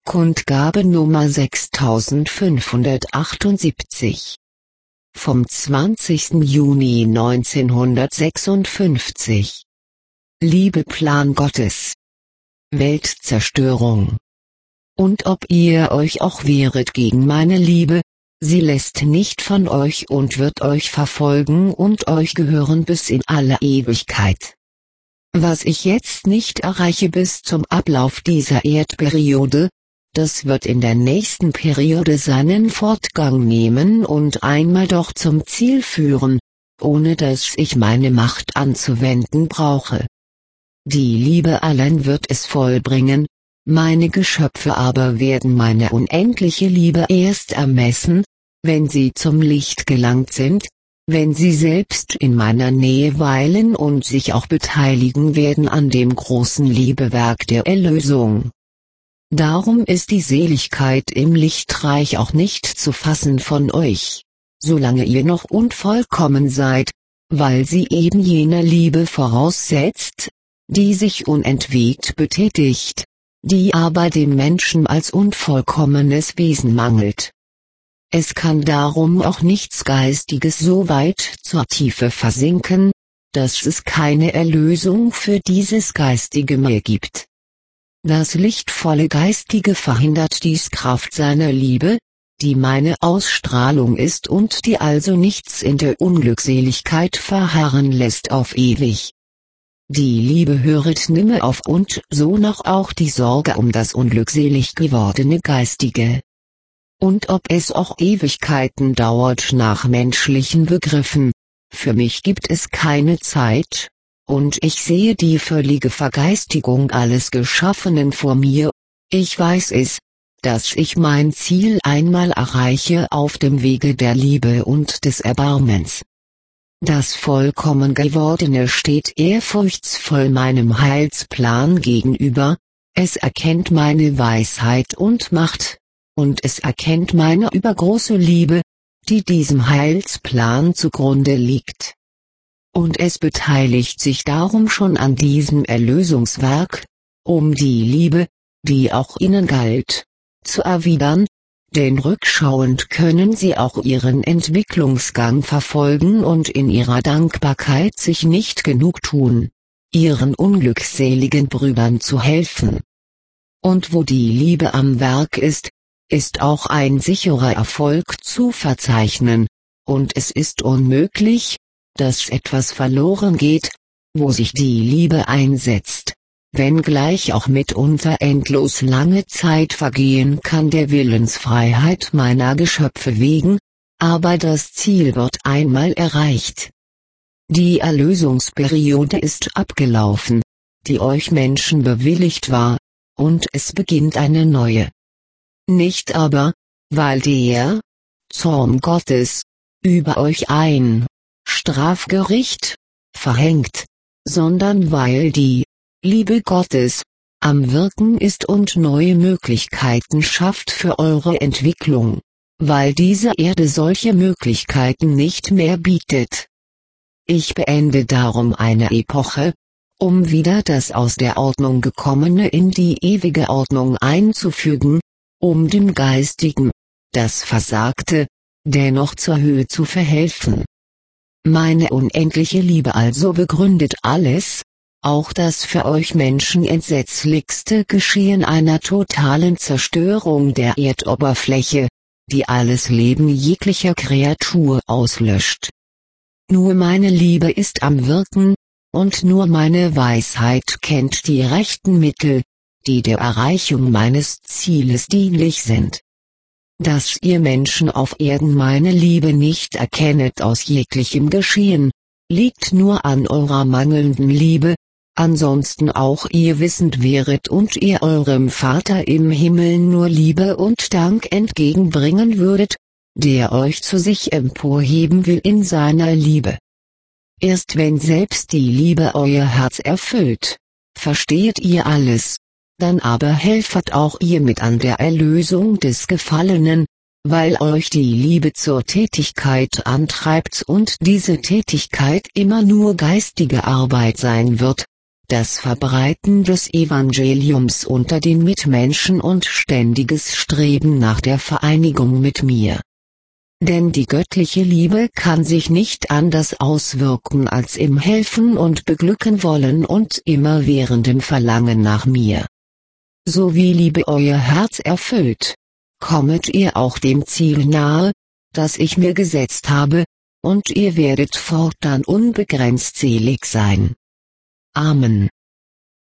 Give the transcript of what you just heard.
Kundgabe Nummer 6578. Vom 20. Juni 1956. Liebe Plan Gottes. Weltzerstörung. Und ob ihr euch auch wehret gegen meine Liebe, sie lässt nicht von euch und wird euch verfolgen und euch gehören bis in alle Ewigkeit. Was ich jetzt nicht erreiche bis zum Ablauf dieser Erdperiode, das wird in der nächsten Periode seinen Fortgang nehmen und einmal doch zum Ziel führen, ohne dass ich meine Macht anzuwenden brauche. Die Liebe allein wird es vollbringen, meine Geschöpfe aber werden meine unendliche Liebe erst ermessen, wenn sie zum Licht gelangt sind, wenn sie selbst in meiner Nähe weilen und sich auch beteiligen werden an dem großen Liebewerk der Erlösung. Darum ist die Seligkeit im Lichtreich auch nicht zu fassen von euch, solange ihr noch unvollkommen seid, weil sie eben jener Liebe voraussetzt, die sich unentwegt betätigt, die aber dem Menschen als unvollkommenes Wesen mangelt. Es kann darum auch nichts Geistiges so weit zur Tiefe versinken, dass es keine Erlösung für dieses Geistige mehr gibt. Das lichtvolle Geistige verhindert dies Kraft seiner Liebe, die meine Ausstrahlung ist und die also nichts in der Unglückseligkeit verharren lässt auf ewig. Die Liebe höret nimmer auf und so noch auch die Sorge um das unglückselig gewordene Geistige. Und ob es auch Ewigkeiten dauert nach menschlichen Begriffen, für mich gibt es keine Zeit, und ich sehe die völlige Vergeistigung alles Geschaffenen vor mir, ich weiß es, dass ich mein Ziel einmal erreiche auf dem Wege der Liebe und des Erbarmens. Das vollkommen Gewordene steht ehrfurchtsvoll meinem Heilsplan gegenüber, es erkennt meine Weisheit und Macht, und es erkennt meine übergroße Liebe, die diesem Heilsplan zugrunde liegt. Und es beteiligt sich darum schon an diesem Erlösungswerk, um die Liebe, die auch ihnen galt, zu erwidern, denn rückschauend können sie auch ihren Entwicklungsgang verfolgen und in ihrer Dankbarkeit sich nicht genug tun, ihren unglückseligen Brüdern zu helfen. Und wo die Liebe am Werk ist, ist auch ein sicherer Erfolg zu verzeichnen, und es ist unmöglich, dass etwas verloren geht, wo sich die Liebe einsetzt, wenngleich auch mitunter endlos lange Zeit vergehen kann der Willensfreiheit meiner Geschöpfe wegen, aber das Ziel wird einmal erreicht. Die Erlösungsperiode ist abgelaufen, die euch Menschen bewilligt war, und es beginnt eine neue. Nicht aber, weil der Zorn Gottes über euch ein Strafgericht verhängt, sondern weil die Liebe Gottes am Wirken ist und neue Möglichkeiten schafft für eure Entwicklung, weil diese Erde solche Möglichkeiten nicht mehr bietet. Ich beende darum eine Epoche, um wieder das aus der Ordnung gekommene in die ewige Ordnung einzufügen, um dem Geistigen, das Versagte, dennoch zur Höhe zu verhelfen. Meine unendliche Liebe also begründet alles, auch das für euch Menschen entsetzlichste Geschehen einer totalen Zerstörung der Erdoberfläche, die alles Leben jeglicher Kreatur auslöscht. Nur meine Liebe ist am Wirken, und nur meine Weisheit kennt die rechten Mittel, die der Erreichung meines Zieles dienlich sind. Dass ihr Menschen auf Erden meine Liebe nicht erkennet aus jeglichem Geschehen, liegt nur an eurer mangelnden Liebe, ansonsten auch ihr wissend wäret und ihr eurem Vater im Himmel nur Liebe und Dank entgegenbringen würdet, der euch zu sich emporheben will in seiner Liebe. Erst wenn selbst die Liebe euer Herz erfüllt, versteht ihr alles. Dann aber helfet auch ihr mit an der Erlösung des Gefallenen, weil euch die Liebe zur Tätigkeit antreibt und diese Tätigkeit immer nur geistige Arbeit sein wird, das Verbreiten des Evangeliums unter den Mitmenschen und ständiges Streben nach der Vereinigung mit mir. Denn die göttliche Liebe kann sich nicht anders auswirken als im Helfen und Beglücken wollen und immerwährendem Verlangen nach mir. So wie Liebe euer Herz erfüllt, kommet ihr auch dem Ziel nahe, das ich mir gesetzt habe, und ihr werdet fortan unbegrenzt selig sein. Amen.